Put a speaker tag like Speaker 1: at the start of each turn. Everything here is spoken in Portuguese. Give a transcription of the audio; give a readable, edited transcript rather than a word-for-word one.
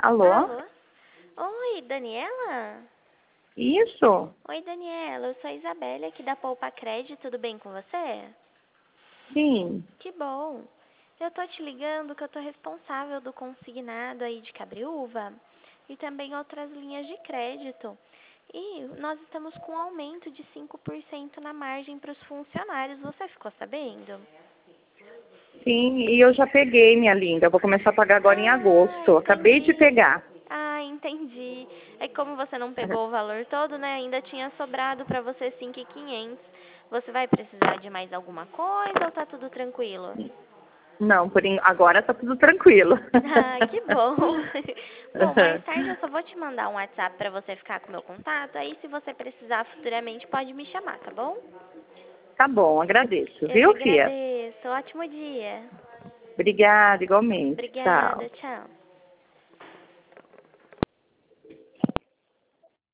Speaker 1: Alô?
Speaker 2: Alô? Oi, Daniela?
Speaker 1: Isso?
Speaker 2: Oi, Daniela. Eu sou a Isabelle aqui da Poupa Crédito. Tudo bem com você?
Speaker 1: Sim.
Speaker 2: Que bom. Eu tô te ligando que eu tô responsável do consignado aí de Cabriúva e também outras linhas de crédito. E nós estamos com um aumento de 5% na margem para os funcionários. Você ficou sabendo?
Speaker 1: Sim, e eu já peguei, minha linda. Eu vou começar a pagar agora em
Speaker 2: Ah,
Speaker 1: agosto. Acabei de
Speaker 2: entendi.
Speaker 1: pegar.
Speaker 2: Ah, entendi. É que como você não pegou o valor todo, né? Ainda tinha sobrado para você 5.500. Você vai precisar de mais alguma coisa ou tá tudo tranquilo?
Speaker 1: Não, agora tá tudo tranquilo.
Speaker 2: Ah, que bom. Bom, mais tarde eu só vou te mandar um WhatsApp para você ficar com o meu contato. Aí, se você precisar futuramente, pode me chamar, tá bom?
Speaker 1: Tá bom, agradeço,
Speaker 2: Eu que
Speaker 1: viu, Fia?
Speaker 2: agradeço. Ótimo dia.
Speaker 1: Obrigada, igualmente. Tchau.
Speaker 2: Obrigada. Tchau.